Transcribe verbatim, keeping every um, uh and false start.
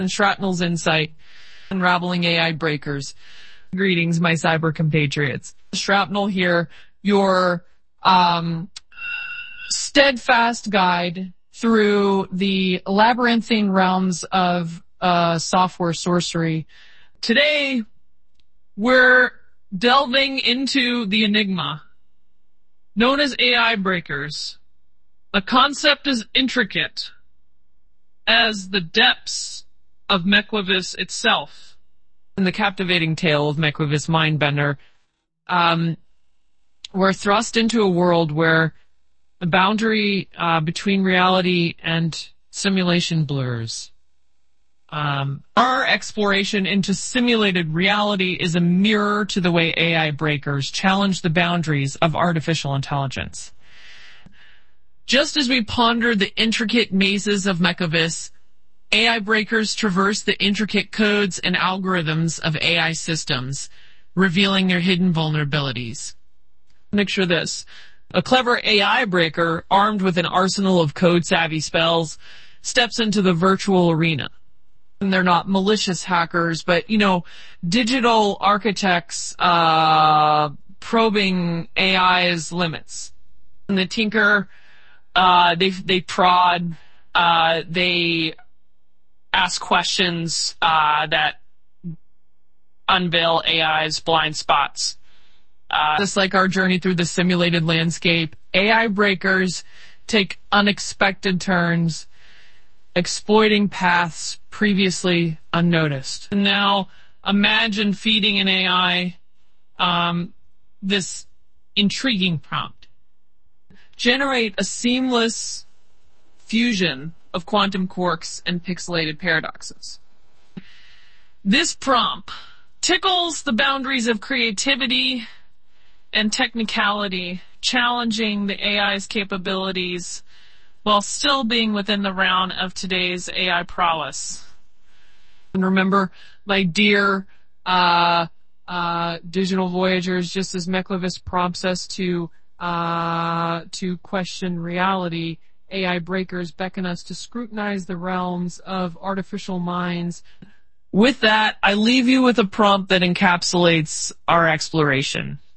and Shrapnel's insight, unraveling A I breakers. Greetings, my cyber compatriots. Shrapnel here, your um, steadfast guide through the labyrinthine realms of uh, software sorcery. Today, we're delving into the enigma known as A I breakers. The concept is intricate as the depths of Meklevis itself. In the captivating tale of Meklevis Mindbender, um, we're thrust into a world where the boundary uh, between reality and simulation blurs. Um, our exploration into simulated reality is a mirror to the way A I breakers challenge the boundaries of artificial intelligence. Just as we ponder the intricate mazes of Meklevis, A I breakers traverse the intricate codes and algorithms of A I systems, revealing their hidden vulnerabilities. Picture this. A clever A I breaker, armed with an arsenal of code-savvy spells, steps into the virtual arena. And they're not malicious hackers, but, you know, digital architects uh, probing A I's limits. And they tinker, uh, they, they prod, uh, they ask questions uh, that unveil A I's blind spots. Uh, just like our journey through the simulated landscape, A I breakers take unexpected turns, exploiting paths previously unnoticed. And now, imagine feeding an A I um, this intriguing prompt. Generate a seamless fusion of quantum quarks and pixelated paradoxes. This prompt tickles the boundaries of creativity and technicality, challenging the A I's capabilities while still being within the realm of today's A I prowess. And remember, my dear uh, uh, digital voyagers, just as Meklevis prompts us to uh, to question reality, A I breakers beckon us to scrutinize the realms of artificial minds. With that, I leave you with a prompt that encapsulates our exploration.